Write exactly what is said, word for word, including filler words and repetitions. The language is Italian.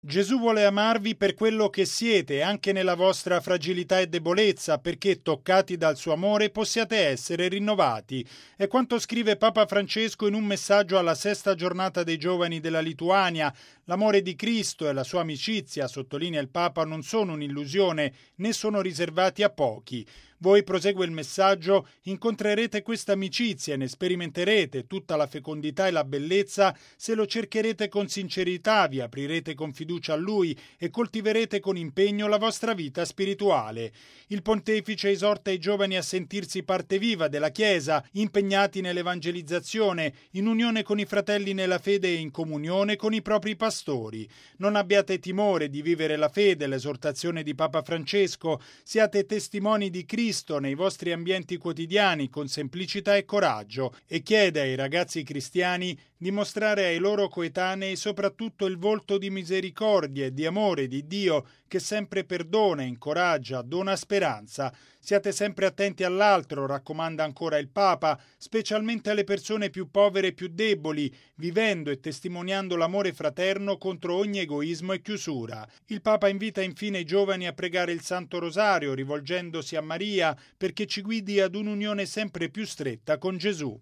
Gesù vuole amarvi per quello che siete, anche nella vostra fragilità e debolezza, perché toccati dal suo amore possiate essere rinnovati. È quanto scrive Papa Francesco in un messaggio alla sesta giornata dei giovani della Lituania. L'amore di Cristo e la sua amicizia, sottolinea il Papa, non sono un'illusione, né sono riservati a pochi. Voi, prosegue il messaggio, incontrerete questa amicizia e ne sperimenterete tutta la fecondità e la bellezza se lo cercherete con sincerità, vi aprirete con fiducia a Lui e coltiverete con impegno la vostra vita spirituale. Il pontefice esorta i giovani a sentirsi parte viva della Chiesa, impegnati nell'evangelizzazione, in unione con i fratelli nella fede e in comunione con i propri pastori. Non abbiate timore di vivere la fede, l'esortazione di Papa Francesco, siate testimoni di Cristo nei vostri ambienti quotidiani con semplicità e coraggio, e chiede ai ragazzi cristiani di mostrare ai loro coetanei soprattutto il volto di misericordia e di amore di Dio che sempre perdona, incoraggia, dona speranza. Siate sempre attenti all'altro, raccomanda ancora il Papa, specialmente alle persone più povere e più deboli, vivendo e testimoniando l'amore fraterno contro ogni egoismo e chiusura. Il Papa invita infine i giovani a pregare il Santo Rosario, rivolgendosi a Maria perché ci guidi ad un'unione sempre più stretta con Gesù.